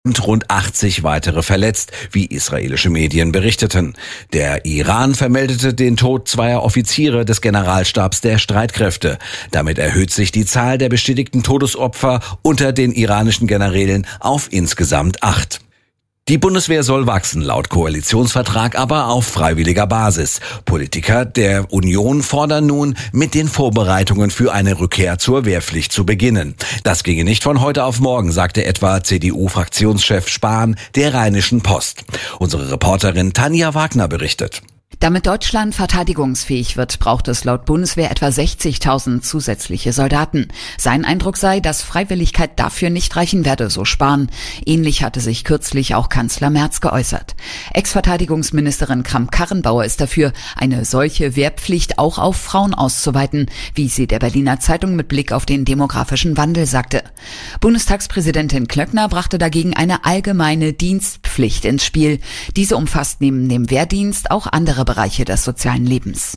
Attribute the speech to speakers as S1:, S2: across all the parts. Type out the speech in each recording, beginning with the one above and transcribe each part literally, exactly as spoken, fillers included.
S1: und rund achtzig weitere verletzt, wie israelische Medien berichteten. Der Iran vermeldete den Tod zweier Offiziere des Generalstabs der Streitkräfte. Damit erhöht sich die Zahl der bestätigten Todesopfer unter den iranischen Generälen auf insgesamt acht. Die Bundeswehr soll wachsen, laut Koalitionsvertrag aber auf freiwilliger Basis. Politiker der Union fordern nun, mit den Vorbereitungen für eine Rückkehr zur Wehrpflicht zu beginnen. Das ginge nicht von heute auf morgen, sagte etwa C D U-Fraktionschef Spahn der Rheinischen Post. Unsere Reporterin Tanja Wagner berichtet.
S2: Damit Deutschland verteidigungsfähig wird, braucht es laut Bundeswehr etwa sechzigtausend zusätzliche Soldaten. Sein Eindruck sei, dass Freiwilligkeit dafür nicht reichen werde, so Spahn. Ähnlich hatte sich kürzlich auch Kanzler Merz geäußert. Ex-Verteidigungsministerin Kramp-Karrenbauer ist dafür, eine solche Wehrpflicht auch auf Frauen auszuweiten, wie sie der Berliner Zeitung mit Blick auf den demografischen Wandel sagte. Bundestagspräsidentin Klöckner brachte dagegen eine allgemeine Dienstpflicht ins Spiel. Diese umfasst neben dem Wehrdienst auch andere Bereiche des sozialen Lebens.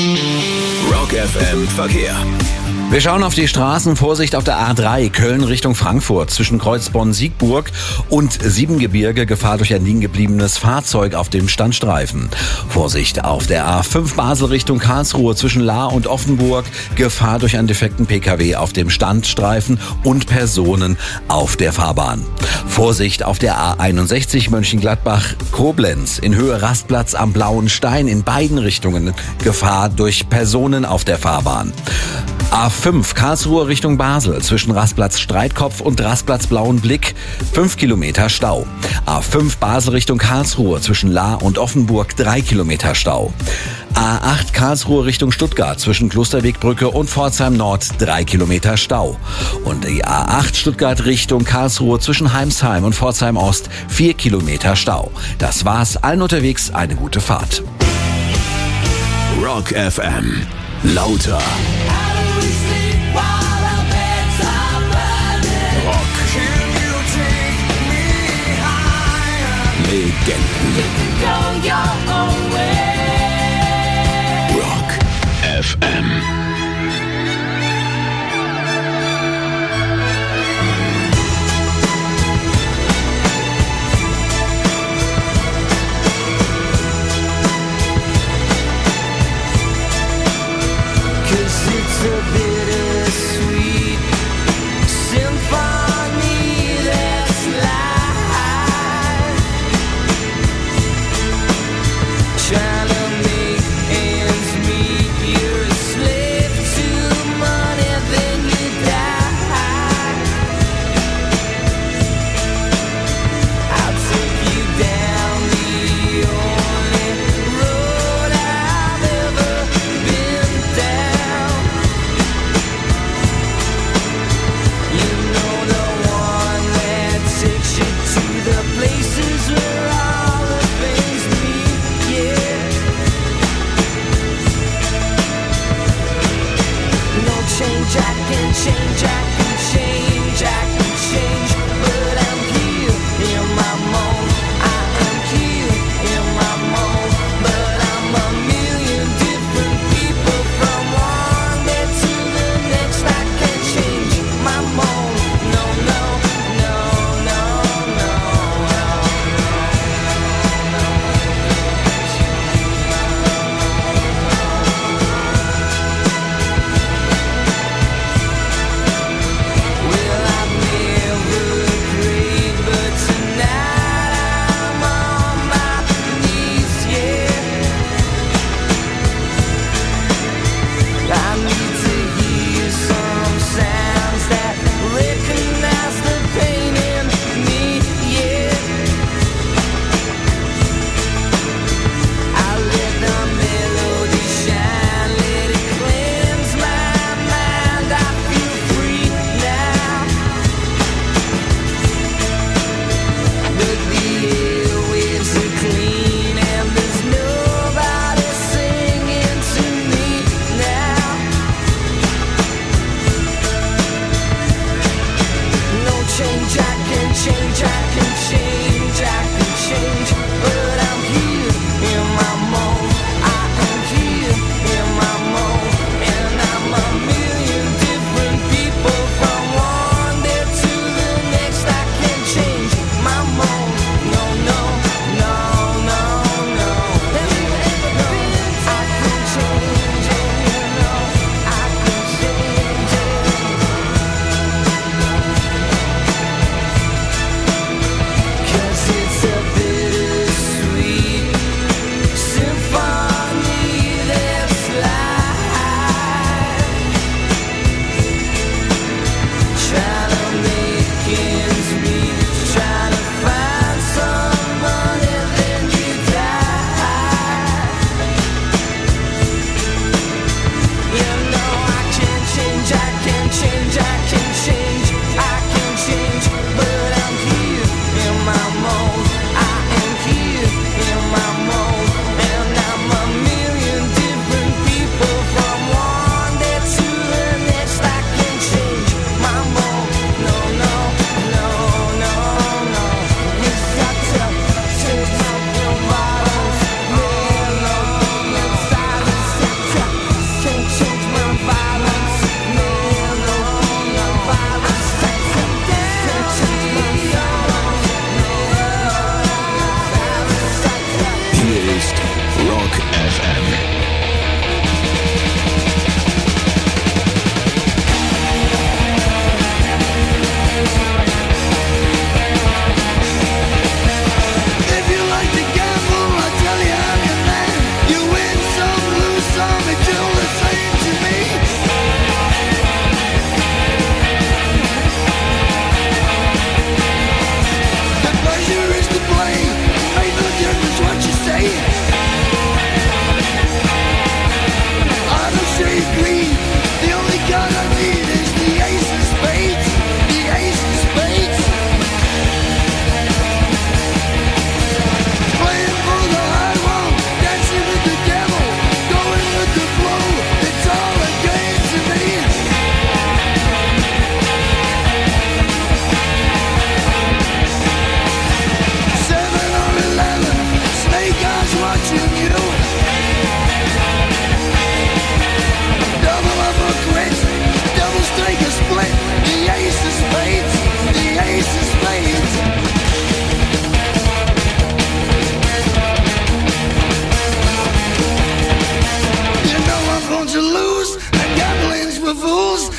S3: Rock F M Verkehr.
S1: Wir schauen auf die Straßen. Vorsicht auf der A drei Köln Richtung Frankfurt zwischen Kreuzborn-Siegburg und Siebengebirge. Gefahr durch ein liegen gebliebenes Fahrzeug auf dem Standstreifen. Vorsicht auf der A fünf Basel Richtung Karlsruhe zwischen Lahr und Offenburg. Gefahr durch einen defekten P K W auf dem Standstreifen und Personen auf der Fahrbahn. Vorsicht auf der A einundsechzig Mönchengladbach-Koblenz in Höhe Rastplatz am Blauen Stein in beiden Richtungen. Gefahr durch Personen auf der Fahrbahn. A fünf Karlsruhe Richtung Basel zwischen Rastplatz Streitkopf und Rastplatz Blauen Blick fünf Kilometer Stau. A fünf Basel Richtung Karlsruhe zwischen Lahr und Offenburg drei Kilometer Stau. A acht Karlsruhe Richtung Stuttgart zwischen Klosterwegbrücke und Pforzheim Nord drei Kilometer Stau. Und die A acht Stuttgart Richtung Karlsruhe zwischen Heimsheim und Pforzheim Ost vier Kilometer Stau. Das war's. Allen unterwegs eine gute Fahrt.
S3: Rock F M. Lauter. Rock. Legenden. Rock F M.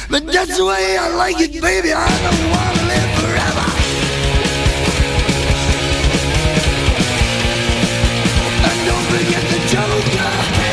S4: but that's the way I like it, baby. I don't wanna live forever. And don't forget the Joker.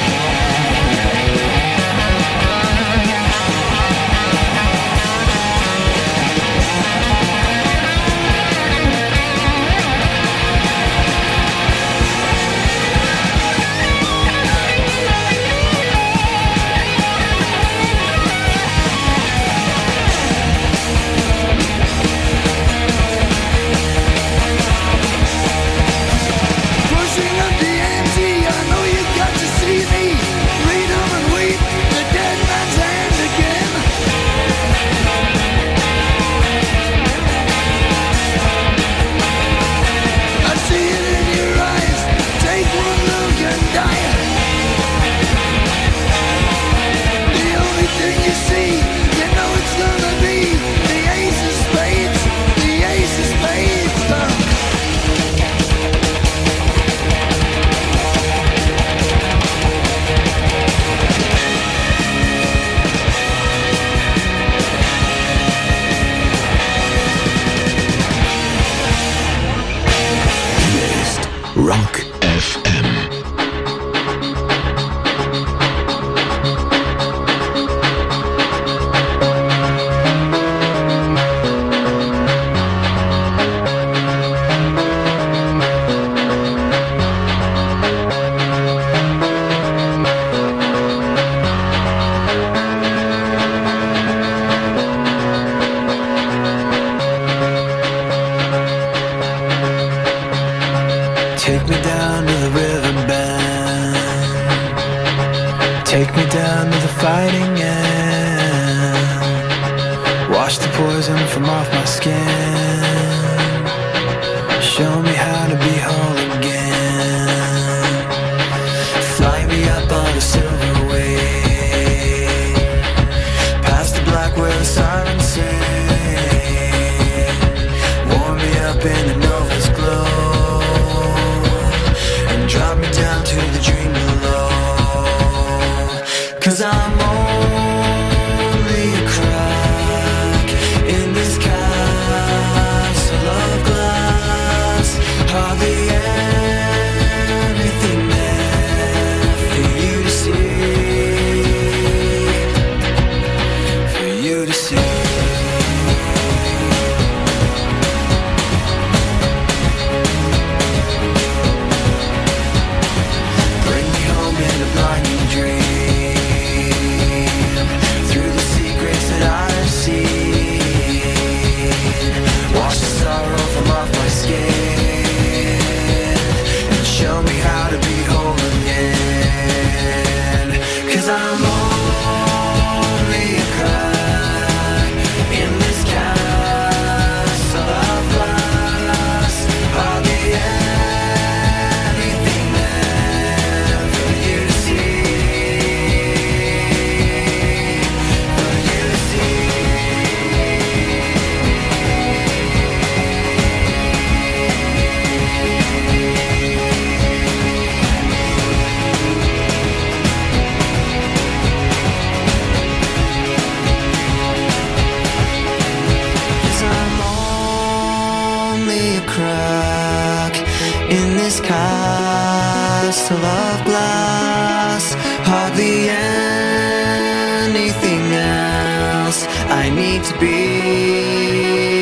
S3: Rock F M.
S5: Take me down to the riverbed. Take me down to the fighting end. Wash the poison from off my skin. Show me how to be whole again. Fly me up on a silver wave, past the black where the sirens sing. Warm me up in the Nova's glow. Drop me down to the dream below. 'Cause I'm only a crack in this castle of glass. Hardly anything there for you to see, for you to see. Castle of glass, hardly anything else I need to be.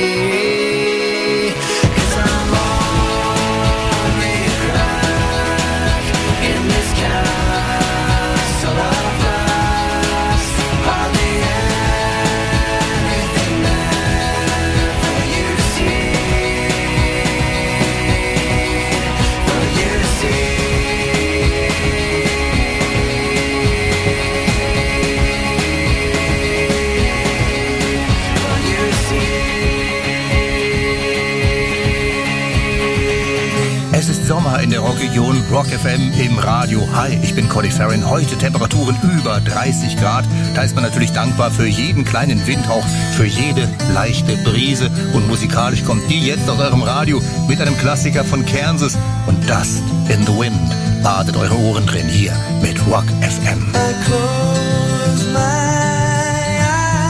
S6: Sommer in der Rockregion, Rock F M im Radio. Hi, ich bin Conny Farrin. Heute Temperaturen über dreißig Grad. Da ist man natürlich dankbar für jeden kleinen Windhauch, für jede leichte Brise. Und musikalisch kommt die jetzt aus eurem Radio mit einem Klassiker von Kansas und Dust in the Wind. Badet eure Ohren drin hier mit Rock F M.
S5: I close my eyes.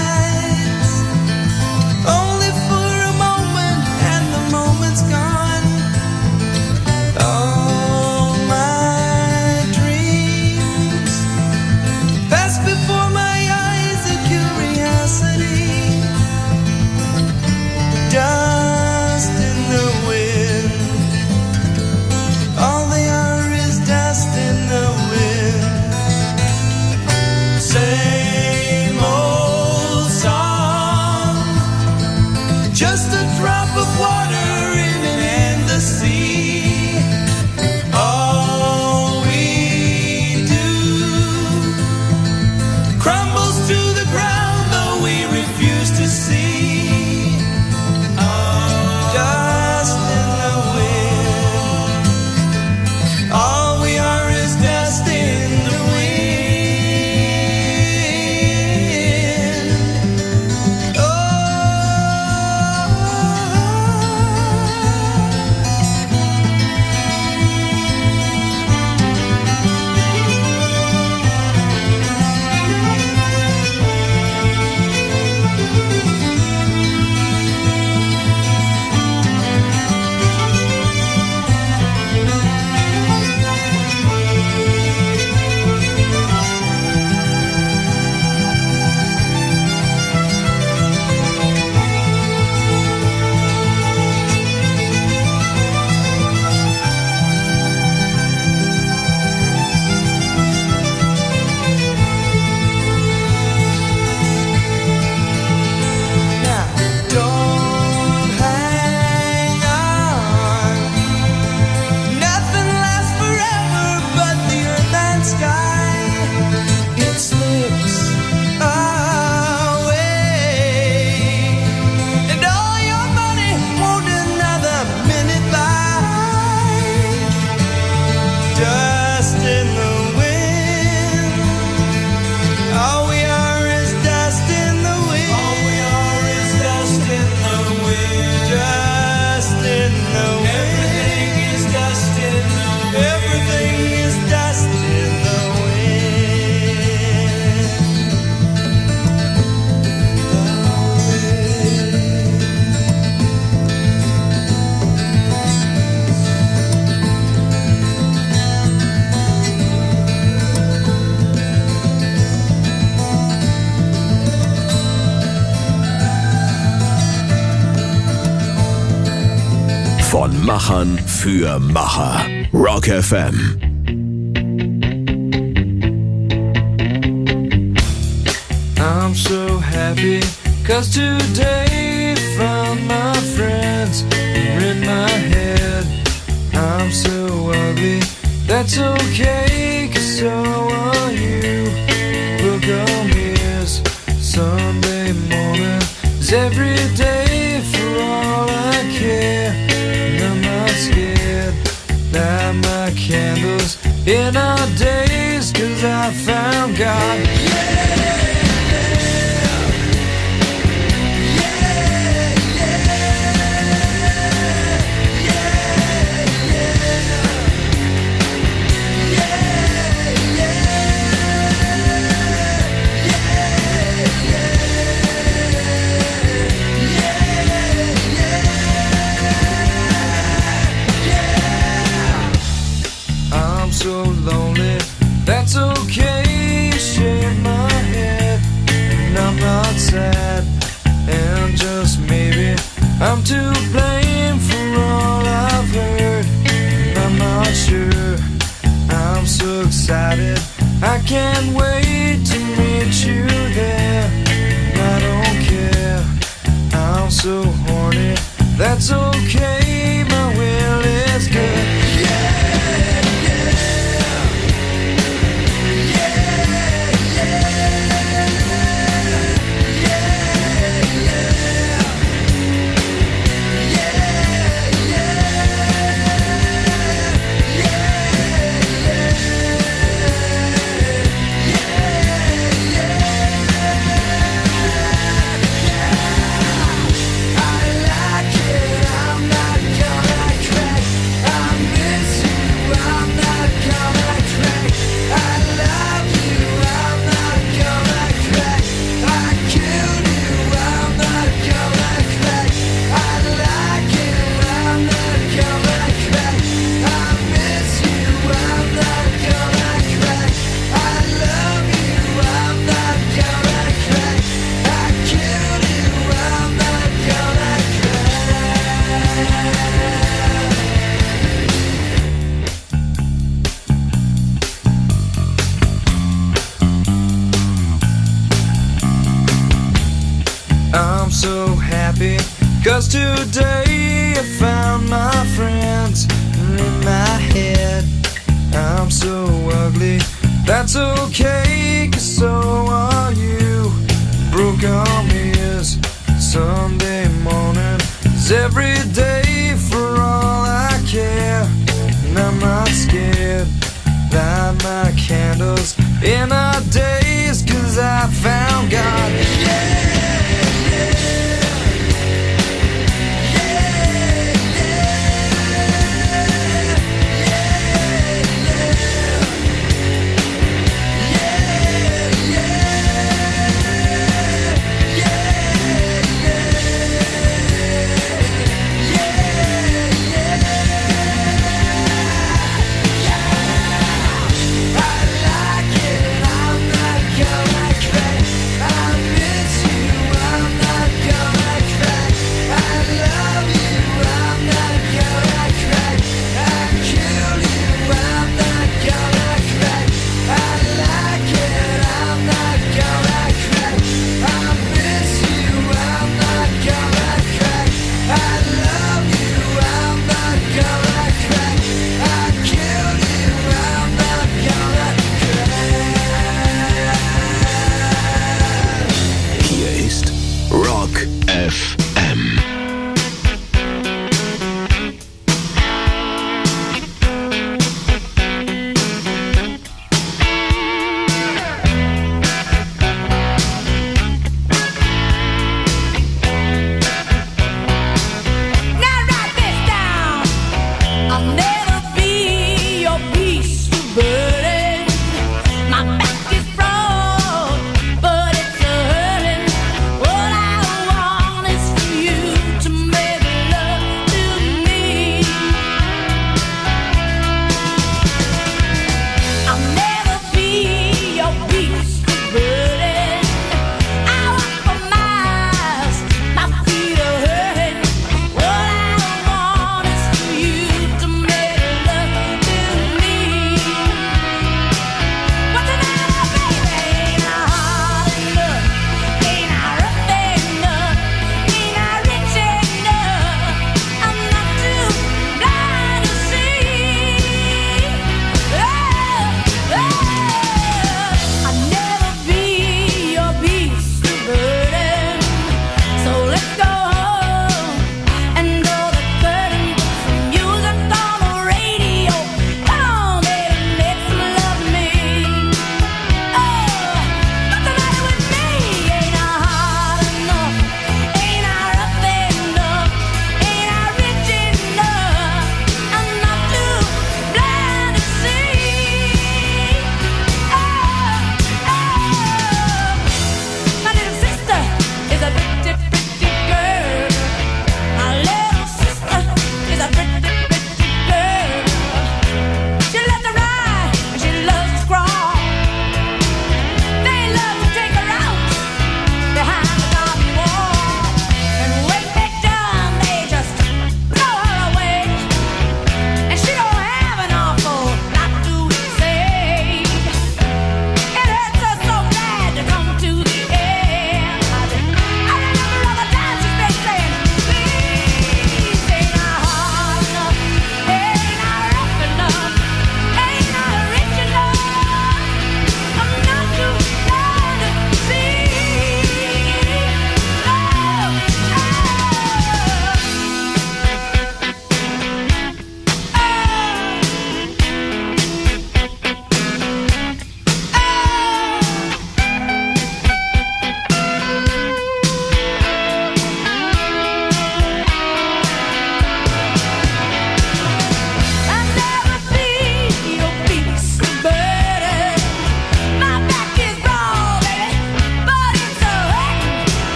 S3: Von Machern für Macher. Rock F M.
S5: I'm so happy, cause today found my friends are in my head. I'm so ugly, that's okay, cause so are you. Look on me as Sunday morning is every day for all I care. And I'm not scared, light my candles in our days, cause I found God. Yeah! So lonely, that's okay, shake my head, and I'm not sad, and just maybe I'm to blame for all I've heard, and I'm not sure, I'm so excited, I can't wait to meet you there, and I don't care, I'm so horny, that's okay, my will is good, yeah! I'm so happy, cause today I found my friends in my head. I'm so ugly, that's okay, cause so are you. Broke on me is Sunday morning, is every day for all I care. And I'm not scared, light my candles in our days, cause I found God. Yeah!
S7: But it's a hurting. What I want is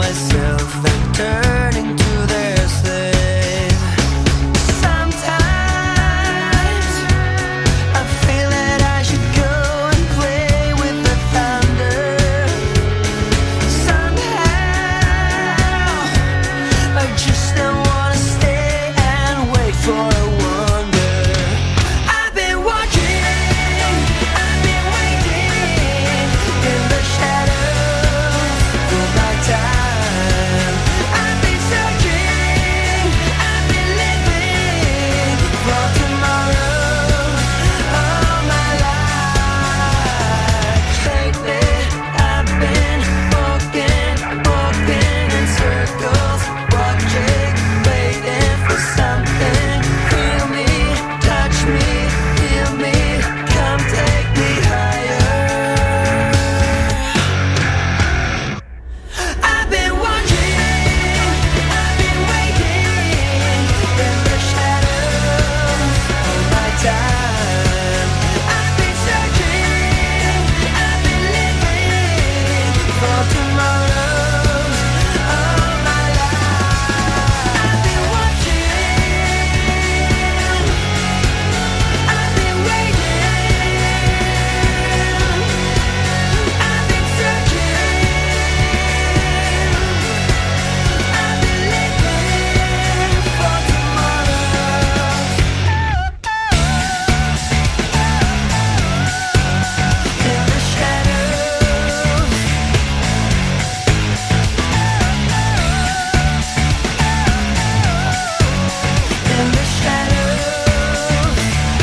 S5: myself and turning to their slave. Sometimes I feel that I should go and play with the thunder. Somehow I just don't wanna stay and wait for a wonder. I've been watching, I've been waiting in the shadows for my time. I've been searching, I've been living for tomorrow all my life. Lately I've been walking, walking in circles, watching, waiting for something. Feel me, touch me, feel me, come take me higher. I've been watching, I've been waiting in the shadows all my time. I've been searching, I've been living for tomorrows all my life. I've been watching, I've been waiting, I've been searching, I've been living for tomorrows. In the shadows, in the shadows,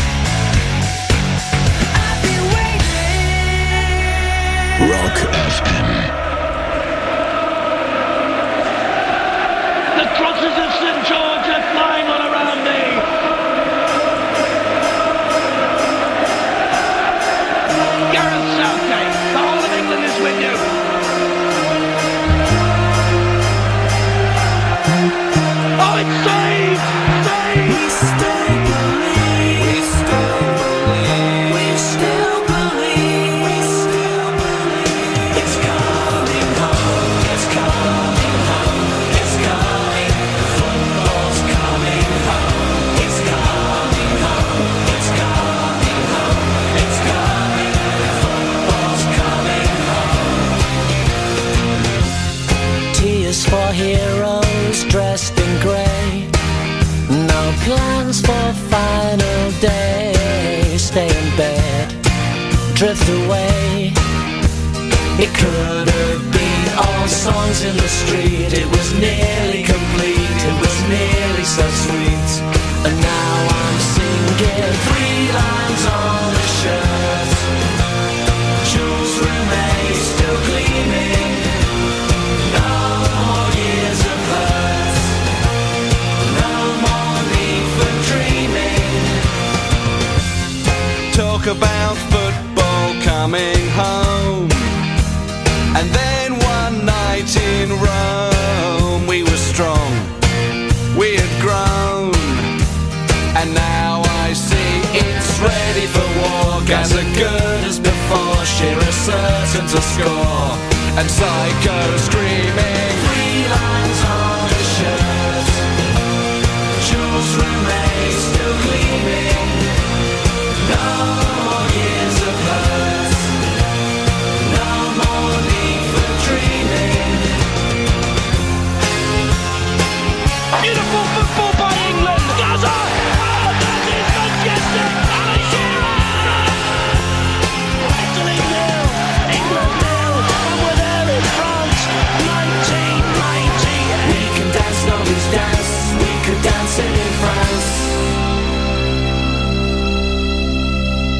S5: I've been waiting.
S3: Rock F M.
S7: The crosses of Saint George are flying all around me. Gareth Southgate, the whole of England is with you. Oh, it's saved! Saved! We still believe. We still believe. We still believe. We still believe. It's coming home. It's coming home. It's coming. Football's coming home. It's coming home. It's coming home. It's coming. Football's coming home. Tears for heroes dressed in grey. No plans for final day. Stay in bed, drift away. It could have been all songs in the street. It was nearly complete. It was nearly so sweet. And now I'm singing three lines on a shirt. Jules Rimet still gleaming. No more years of hurt. No more need for dreaming.
S8: Talk about football coming home. And then one night in Rome, we were strong, we had grown. And now I see it's ready for war. As good as before, Shearer certain to score. And Psycho screaming
S5: Three lines on a shirt. Jules Rimet still gleaming. No more years of hurt. No more need for dreaming.
S7: Beautiful football by England. Gaza! Oh, that is majestic! Alan Shearer! Italy nil, England nil, and we're there in France, nineteen ninety-eight.
S5: We can dance nobody's dance. We could dance it in France.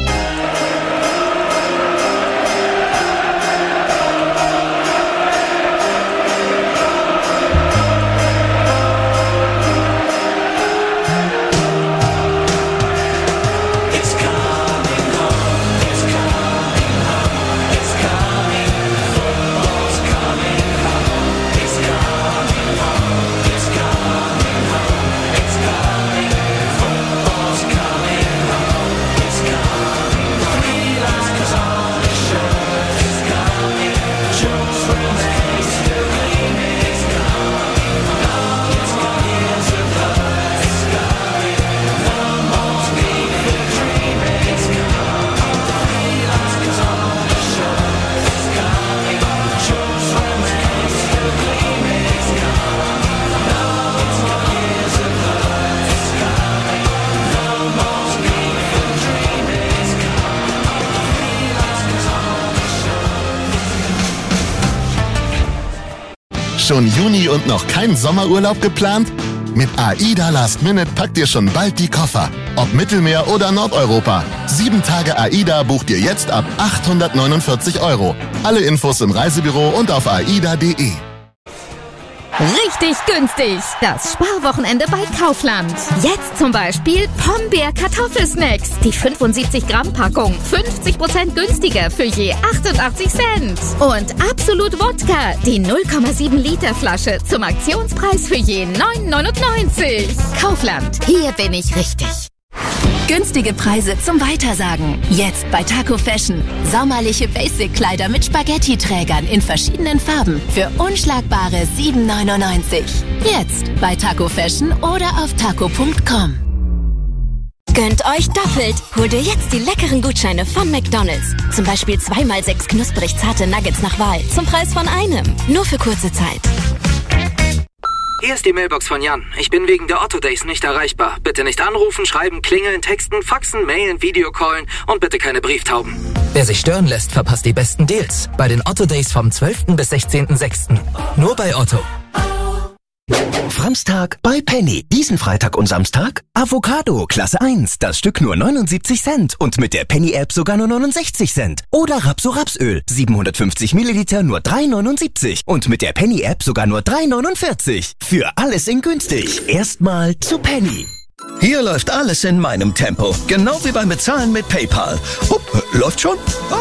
S9: Schon Juni und noch kein Sommerurlaub geplant? Mit AIDA Last Minute packt ihr schon bald die Koffer. Ob Mittelmeer oder Nordeuropa. Sieben Tage AIDA bucht ihr jetzt ab achthundertneunundvierzig Euro. Alle Infos im Reisebüro und auf aida punkt de.
S10: Richtig günstig. Das Sparwochenende bei Kaufland. Jetzt zum Beispiel Pombeer Kartoffelsnacks. Die fünfundsiebzig Gramm Packung. fünfzig Prozent günstiger für je achtundachtzig Cent. Und Absolut Wodka. Die null Komma sieben Liter Flasche zum Aktionspreis für je neun neunundneunzig. Kaufland. Hier bin ich richtig.
S11: Günstige Preise zum Weitersagen. Jetzt bei Taco Fashion. Sommerliche Basic-Kleider mit Spaghetti-Trägern in verschiedenen Farben für unschlagbare sieben neunundneunzig. Jetzt bei Taco Fashion oder auf taco punkt com.
S12: Gönnt euch doppelt. Holt ihr jetzt die leckeren Gutscheine von McDonald's. Zum Beispiel zwei mal sechs knusprig zarte Nuggets nach Wahl. Zum Preis von einem. Nur für kurze Zeit.
S13: Hier ist die Mailbox von Jan. Ich bin wegen der Otto Days nicht erreichbar. Bitte nicht anrufen, schreiben, klingeln, texten, faxen, mailen, Videocallen und bitte keine Brieftauben.
S14: Wer sich stören lässt, verpasst die besten Deals. Bei den Otto Days vom zwölften bis sechzehnten sechsten Nur bei Otto.
S15: Framstag bei Penny. Diesen Freitag und Samstag Avocado, Klasse eins. Das Stück nur neunundsiebzig Cent und mit der Penny-App sogar nur neunundsechzig Cent. Oder Rapso-Rapsöl, siebenhundertfünfzig Milliliter nur drei neunundsiebzig und mit der Penny-App sogar nur drei neunundvierzig. Für alles in günstig. Erstmal zu Penny.
S16: Hier läuft alles in meinem Tempo. Genau wie beim Bezahlen mit PayPal. Upp, läuft schon? Ah!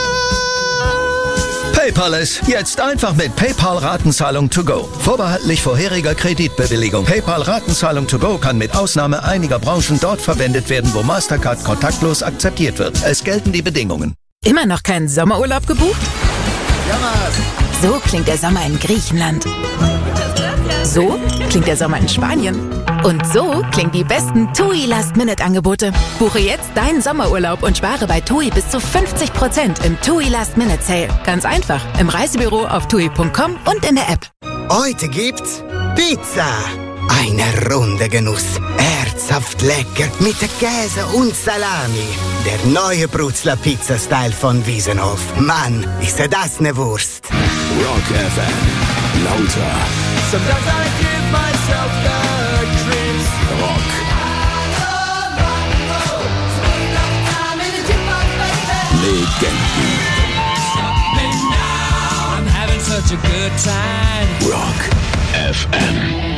S16: PayPal jetzt einfach mit PayPal-Ratenzahlung to go. Vorbehaltlich vorheriger Kreditbewilligung. PayPal-Ratenzahlung to go kann mit Ausnahme einiger Branchen dort verwendet werden, wo Mastercard kontaktlos akzeptiert wird. Es gelten die Bedingungen.
S17: Immer noch keinen Sommerurlaub gebucht? So klingt der Sommer in Griechenland. So klingt der Sommer in Spanien. Und so klingen die besten TUI Last-Minute-Angebote. Buche jetzt deinen Sommerurlaub und spare bei TUI bis zu fünfzig Prozent im TUI Last-Minute-Sale. Ganz einfach. Im Reisebüro auf tui punkt com und in der App.
S18: Heute gibt's Pizza. Eine runde Genuss. Herzhaft lecker mit Käse und Salami. Der neue Brutzler Pizza-Style von Wiesenhof. Mann, ist das ne Wurst.
S3: Rock F M. Lauter.
S5: Sometimes I give myself the creeps.
S3: Rock. Legenden.
S5: I'm having such a good time.
S3: Rock F M.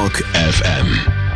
S3: Rock F M.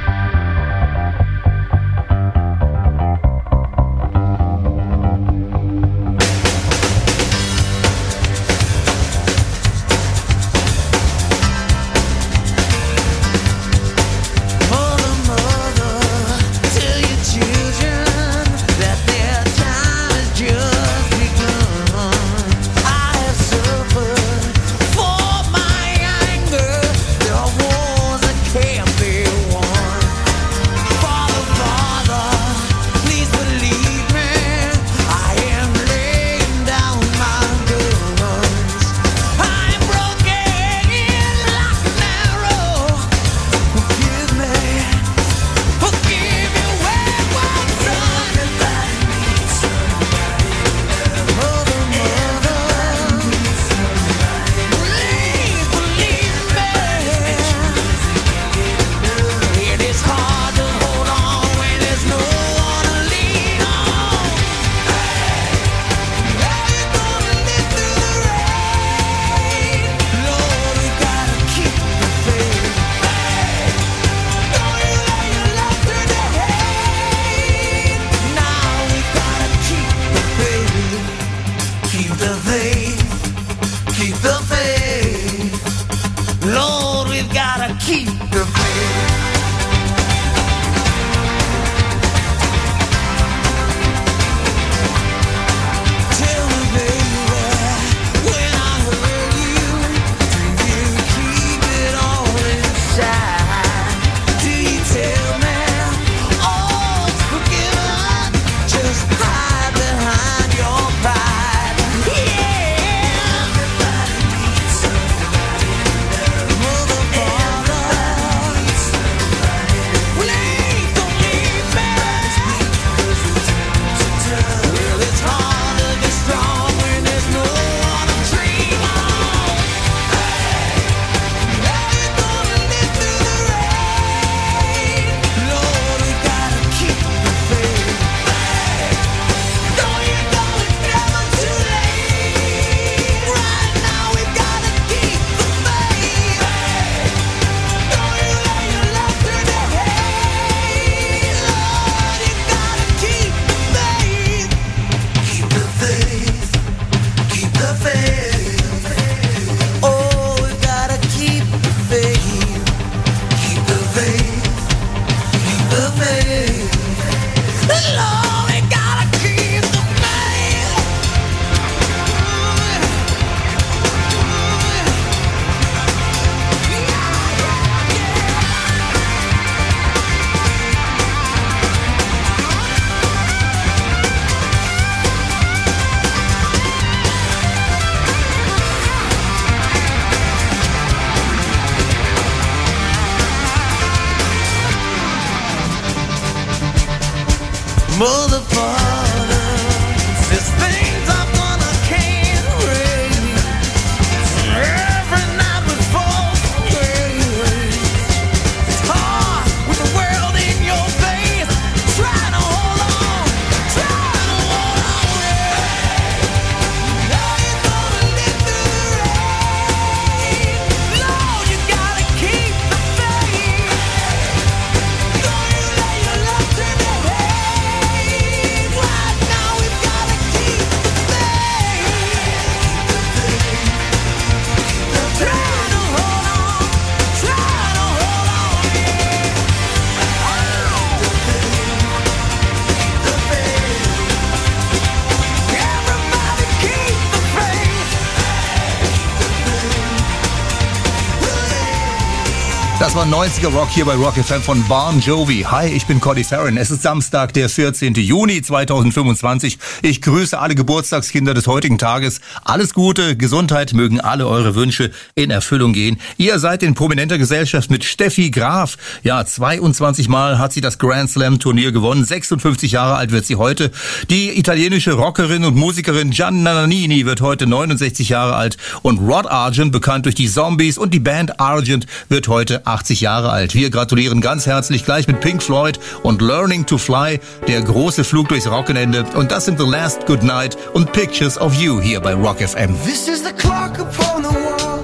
S6: Das war neunziger Rock hier bei Rock F M von Bon Jovi. Hi, ich bin Cody Farron. Es ist Samstag, der vierzehnten Juni zweitausendfünfundzwanzig. Ich grüße alle Geburtstagskinder des heutigen Tages. Alles Gute, Gesundheit, mögen alle eure Wünsche in Erfüllung gehen. Ihr seid in prominenter Gesellschaft mit Steffi Graf. Ja, zweiundzwanzig Mal hat sie das Grand Slam Turnier gewonnen. sechsundfünfzig Jahre alt wird sie heute. Die italienische Rockerin und Musikerin Gianna Nannini wird heute neunundsechzig Jahre alt. Und Rod Argent, bekannt durch die Zombies und die Band Argent, wird heute achtzig Jahre alt. Wir gratulieren ganz herzlich gleich mit Pink Floyd und Learning to Fly, der große Flug durchs Wochenende. Und das sind The Last Good Night und Pictures of You hier bei Rock F M.
S5: This is the clock upon the wall. This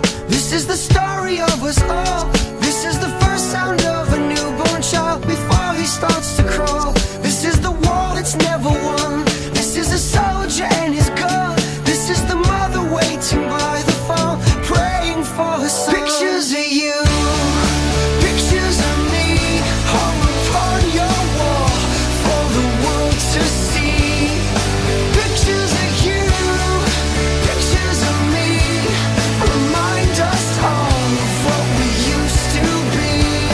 S5: This is the story of us all. This is the first sound of a newborn child before he starts to crawl. This is the war that's never won. This is a soldier and his gun. This is the mother waiting by the phone, praying for her son. Pictures of you, pictures of me, hung upon your wall for the world to see. Pictures of you, pictures of me, remind us all of what we used to be.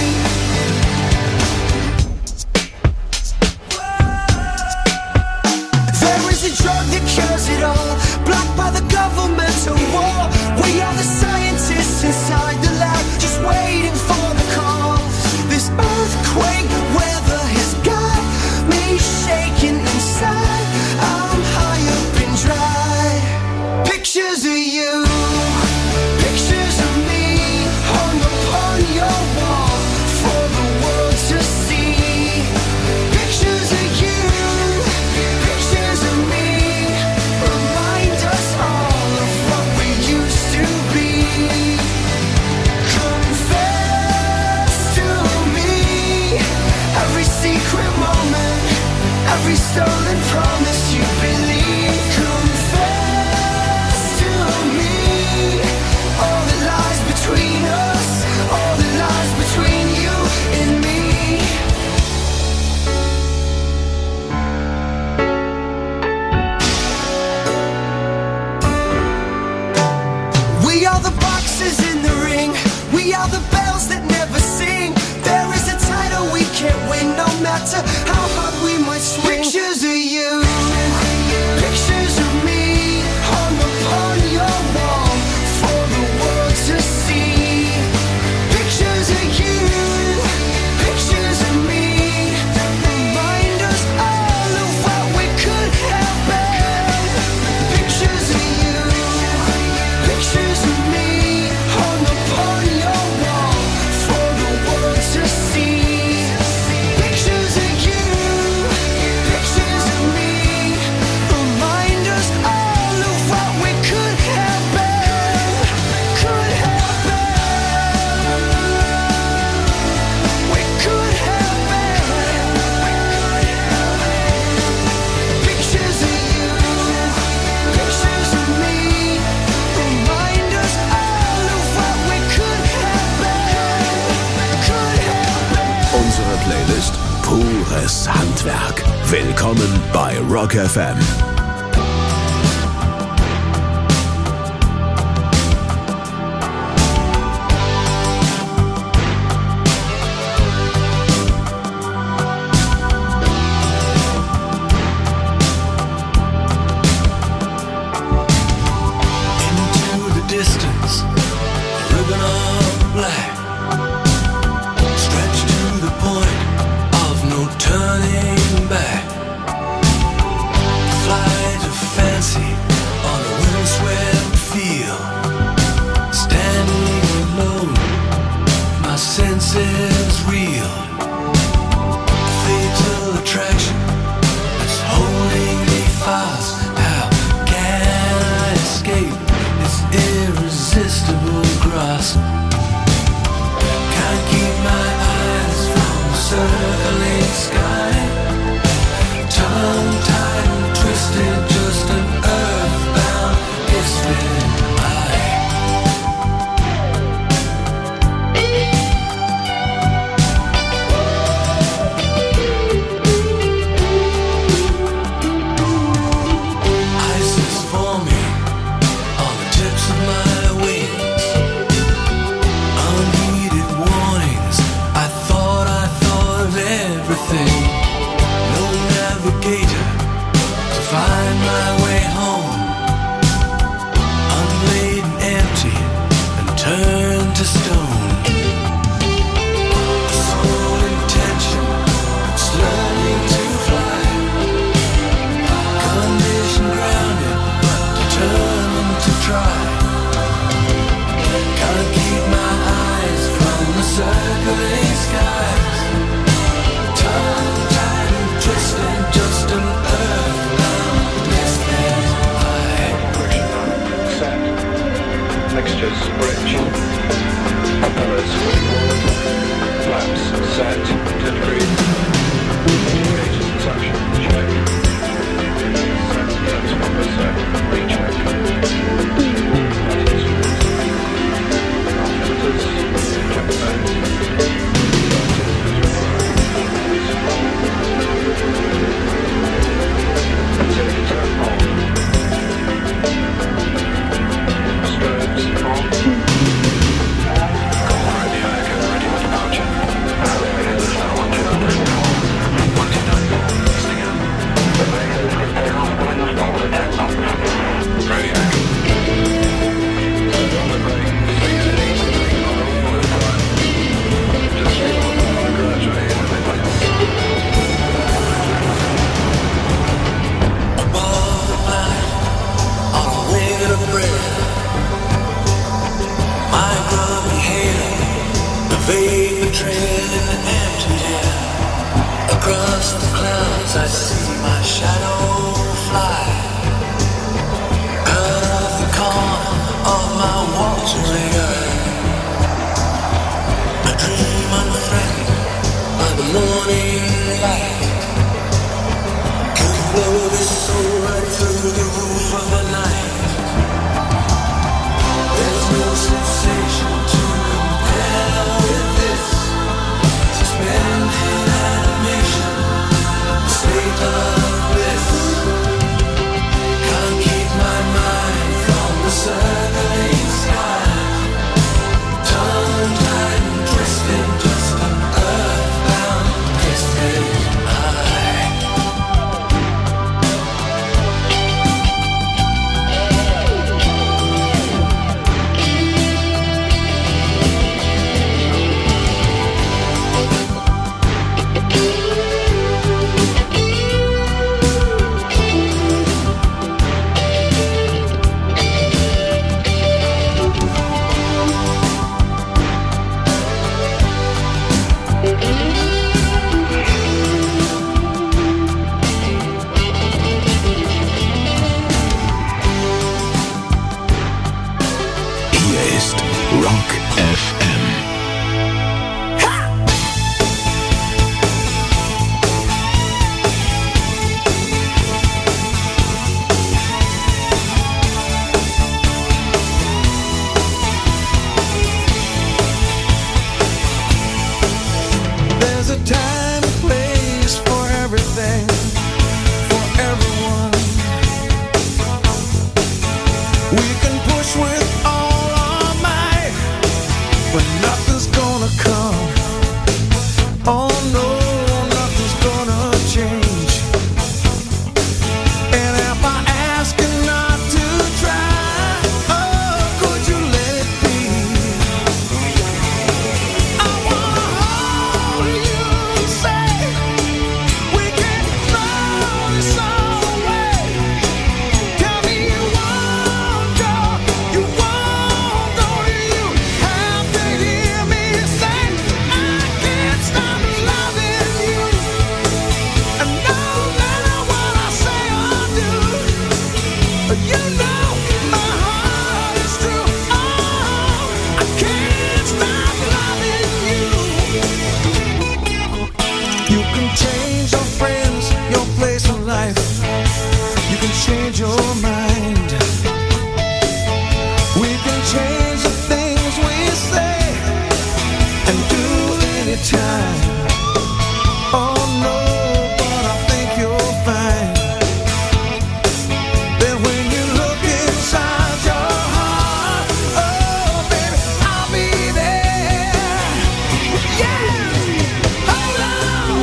S5: There is a drug that cures it all, blocked by the governmental war. We are the scientists inside the lab, just waiting for the call. This earthquake weather has got me shaking inside. I'm high up and dry. Pictures of you, pictures of me, hung upon your wall for the world to see. Pictures of you, pictures of me, remind us all of what we used to be. Confess to me every secret moment, every stolen promise you believe. Confess to me all the lies between us, all the lies between you and me. We are the boxes in the ring. We are the bells that never sing. There is a title we can't win, no matter how hard we might swing. Pictures of you, pictures of me, hung upon your wall for the world to see. Pictures of you, pictures of me, remind us all of what we could have been. Pictures of you, pictures of me, hung upon your wall for the world to see. Pictures of you, pictures of me, remind us all of what we could have been, could have been, we could have been. Pictures of you, pictures of me, remind us all of what we could have been, could have been.
S3: Unsere Playlist pures Handwerk. Willkommen bei Rock F M.
S5: Into the distance, ribbon of black, stretched to the point of no turning back. Flight of fancy on a windswept field, standing alone, my senses reel. Fatal attraction that's holding me fast. How can I escape its irresistible grasp? Can't keep my eyes from the circling sky. Tongue-tied and twisted, just an earthbound misfit eye. Ice is forming on the tips of my wings. Unheeded warnings, I thought I thought of everything. No navigator to find my way home. Unladen, empty, and turned to stone. A sole intention, it's learning to fly. Condition grounded, but determined to try. Can't keep my eyes from the circling skies. Tongue-tied and twisted, just an earthbound misfit eye.
S19: Set. Mixtures rich.
S5: vapor trail in the empty air. Across the clouds I see my shadow fly. Out of the corner of my watery eye, I dream unthreatened by the morning light. Could blow this soul right through the roof of the night. There's no sensation to compare with this. Suspended animation, state of bliss. Can't keep my mind from the circling sky. Tongue-tied and twisted, just an earthbound distant eye.
S3: Hier ist Rock F M.
S5: There's a time and place for everything, for everyone. We can push with all our might, but nothing's gonna come. Oh no, nothing's gonna change. And if I ask you not to try, oh, could you let it be? I wanna hold you and say we can throw this all away. Tell me you won't go, you won't go, you have to hear me say I can't stop loving you. And no matter what I say or do, you know my heart is true. Oh, I can't stop loving you. You can change your friends, your place in life. You can change your mind. We can change the things we say and do anytime. Oh no, but I think you'll find that when you look inside your heart, oh baby, I'll be there. Yeah, hold on.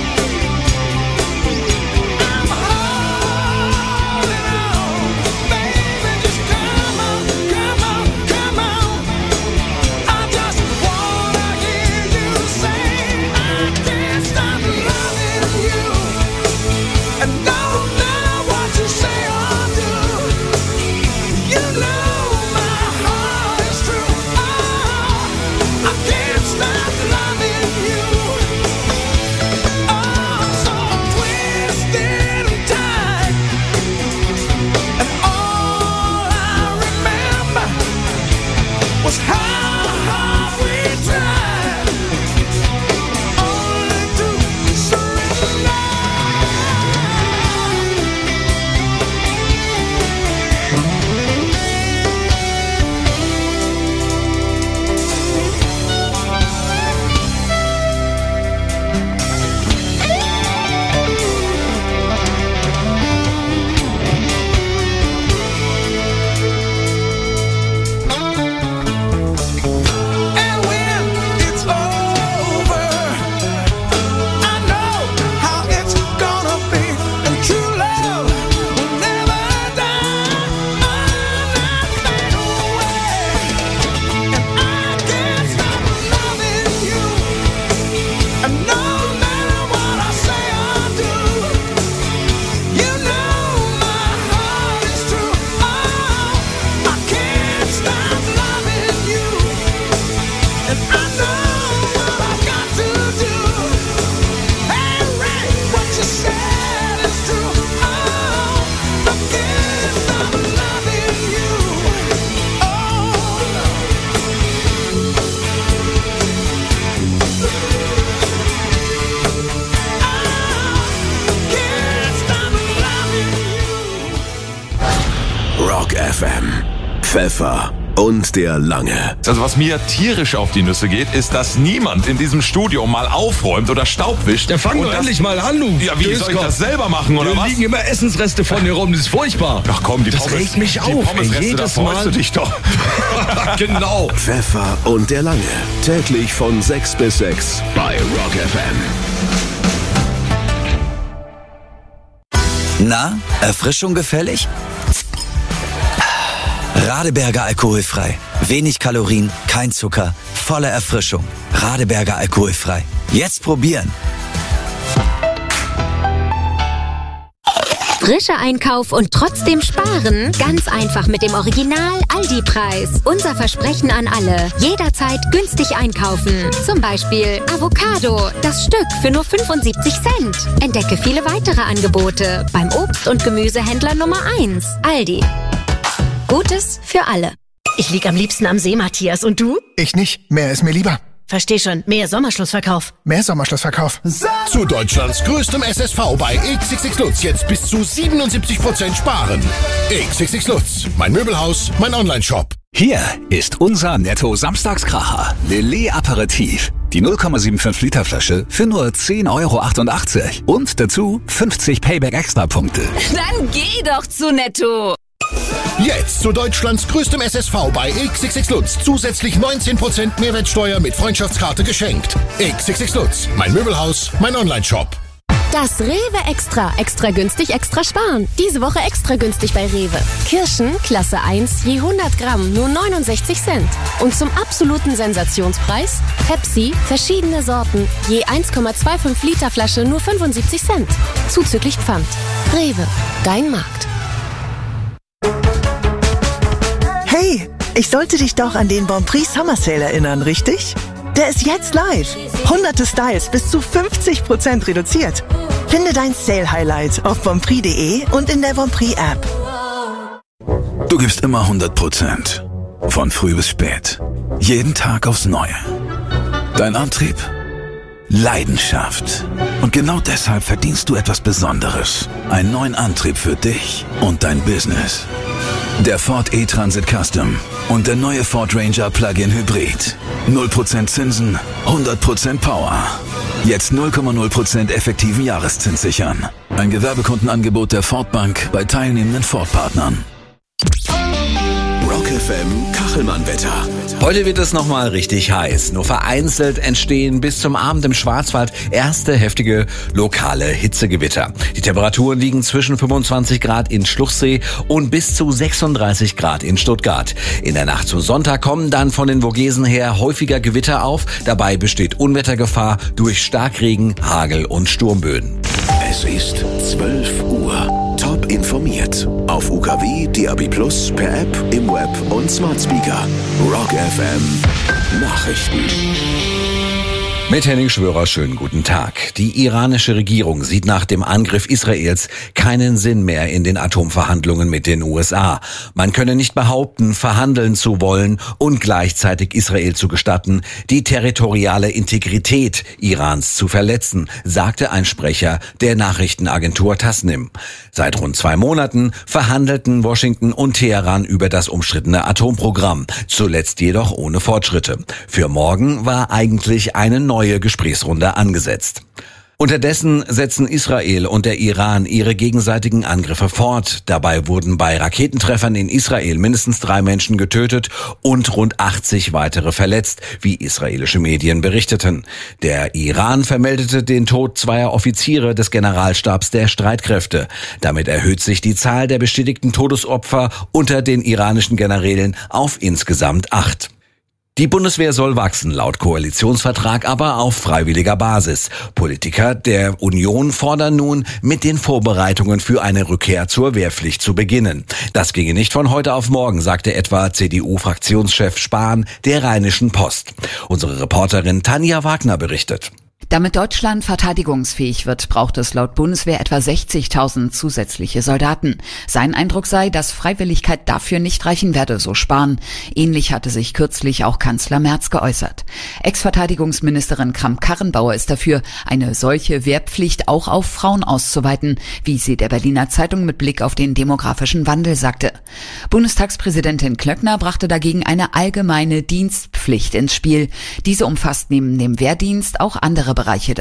S5: I'm holding on, baby. Just come on, come on, come on. I just wanna hear you say I can't stop loving you. And no matter what you say or do, you know my heart is true. Oh, I can't stop loving you. Oh, so twisted and tied, and all I remember was how hard we tried, only to surrender. And when it's over, I know how it's gonna be. And true love will never die, not fade away. And I can't stop loving you. And no matter what I say or do, you know my heart is true. Oh, I can't stop loving you. And I know
S3: F M. Pfeffer und der Lange.
S19: Also was mir tierisch auf die Nüsse geht, ist, dass niemand in diesem Studio mal aufräumt oder Staub wischt.
S20: Ja, fang doch endlich mal an, du.
S19: Ja, wie soll ich das selber machen, oder
S20: da
S19: was?
S20: liegen immer Essensreste von dir rum, das ist furchtbar.
S19: Ach komm, die
S20: das
S19: Pommes,
S20: regt mich
S19: die
S20: auf.
S19: Pommesreste,
S20: jedes
S19: da freust
S20: Mal.
S19: du dich doch.
S20: Genau.
S3: Pfeffer und der Lange. Täglich von sechs bis sechs bei Rock F M.
S21: Na, Erfrischung gefällig? Radeberger alkoholfrei. Wenig Kalorien, kein Zucker, volle Erfrischung. Radeberger alkoholfrei. Jetzt probieren.
S22: Frischer Einkauf und trotzdem sparen? Ganz einfach mit dem Original Aldi-Preis. Unser Versprechen an alle. Jederzeit günstig einkaufen. Zum Beispiel Avocado, das Stück für nur fünfundsiebzig Cent. Entdecke viele weitere Angebote beim Obst- und Gemüsehändler Nummer eins. Aldi. Gutes für alle.
S23: Ich lieg am liebsten am See, Matthias. Und du?
S24: Ich nicht. Mehr ist mir lieber.
S23: Versteh schon. Mehr Sommerschlussverkauf.
S24: Mehr Sommerschlussverkauf. Zu Deutschlands größtem S S V bei X X X Lutz jetzt bis zu siebenundsiebzig Prozent sparen. X X X Lutz. Mein Möbelhaus, mein Online-Shop.
S25: Hier ist unser Netto-Samstagskracher. Lillet Aperitif. Die null Komma fünfundsiebzig Liter Flasche für nur zehn Euro achtundachtzig. Und dazu fünfzig Payback-Extra-Punkte.
S26: Dann geh doch zu Netto.
S24: Jetzt zu Deutschlands größtem S S V bei X X X Lutz. Zusätzlich neunzehn Prozent Mehrwertsteuer mit Freundschaftskarte geschenkt. X X X Lutz. Mein Möbelhaus, mein Online-Shop.
S22: Das Rewe Extra. Extra günstig, extra sparen. Diese Woche extra günstig bei Rewe. Kirschen, Klasse eins, je hundert Gramm, nur neunundsechzig Cent. Und zum absoluten Sensationspreis Pepsi, verschiedene Sorten, je eins Komma fünfundzwanzig Liter Flasche, nur fünfundsiebzig Cent. Zuzüglich Pfand. Rewe, dein Markt.
S27: Hey, ich sollte dich doch an den Bonprix Summer Sale erinnern, richtig? Der ist jetzt live. Hunderte Styles bis zu fünfzig Prozent reduziert. Finde dein Sale-Highlight auf bonprix punkt de und in der Bonprix App.
S25: Du gibst immer hundert Prozent. Von früh bis spät. Jeden Tag aufs Neue. Dein Antrieb? Leidenschaft. Und genau deshalb verdienst du etwas Besonderes. Einen neuen Antrieb für dich und dein Business. Der Ford E-Transit Custom und der neue Ford Ranger Plug-in Hybrid. null Prozent Zinsen, hundert Prozent Power. Jetzt null Komma null Prozent effektiven Jahreszins sichern. Ein Gewerbekundenangebot der Ford Bank bei teilnehmenden Ford-Partnern.
S3: Rock F M Kachelmann-Wetter.
S1: Heute wird es nochmal richtig heiß. Nur vereinzelt entstehen bis zum Abend im Schwarzwald erste heftige lokale Hitzegewitter. Die Temperaturen liegen zwischen fünfundzwanzig Grad in Schluchsee und bis zu sechsunddreißig Grad in Stuttgart. In der Nacht zum Sonntag kommen dann von den Vogesen her häufiger Gewitter auf. Dabei besteht Unwettergefahr durch Starkregen, Hagel und Sturmböen.
S3: Es ist zwölf Uhr. Top informiert. Auf U K W, D A B Plus, per App, im Web und Smart Speaker. Rock F M Nachrichten.
S1: Mit Henning Schwörer, schönen guten Tag. Die iranische Regierung sieht nach dem Angriff Israels keinen Sinn mehr in den Atomverhandlungen mit den U S A. Man könne nicht behaupten, verhandeln zu wollen und gleichzeitig Israel zu gestatten, die territoriale Integrität Irans zu verletzen, sagte ein Sprecher der Nachrichtenagentur Tasnim. Seit rund zwei Monaten verhandelten Washington und Teheran über das umstrittene Atomprogramm, zuletzt jedoch ohne Fortschritte. Für morgen war eigentlich eine neue neue Gesprächsrunde angesetzt. Unterdessen setzen Israel und der Iran ihre gegenseitigen Angriffe fort. Dabei wurden bei Raketentreffern in Israel mindestens drei Menschen getötet und rund achtzig weitere verletzt, wie israelische Medien berichteten. Der Iran vermeldete den Tod zweier Offiziere des Generalstabs der Streitkräfte. Damit erhöht sich die Zahl der bestätigten Todesopfer unter den iranischen Generälen auf insgesamt acht. Die Bundeswehr soll wachsen, laut Koalitionsvertrag aber auf freiwilliger Basis. Politiker der Union fordern nun, mit den Vorbereitungen für eine Rückkehr zur Wehrpflicht zu beginnen. Das ginge nicht von heute auf morgen, sagte etwa C D U-Fraktionschef Spahn der Rheinischen Post. Unsere Reporterin Tanja Wagner berichtet.
S2: Damit Deutschland verteidigungsfähig wird, braucht es laut Bundeswehr etwa sechzigtausend zusätzliche Soldaten. Sein Eindruck sei, dass Freiwilligkeit dafür nicht reichen werde, so Spahn. Ähnlich hatte sich kürzlich auch Kanzler Merz geäußert. Ex-Verteidigungsministerin Kramp-Karrenbauer ist dafür, eine solche Wehrpflicht auch auf Frauen auszuweiten, wie sie der Berliner Zeitung mit Blick auf den demografischen Wandel sagte. Bundestagspräsidentin Klöckner brachte dagegen eine allgemeine Dienstpflicht ins Spiel. Diese umfasst neben dem Wehrdienst auch andere Bereiche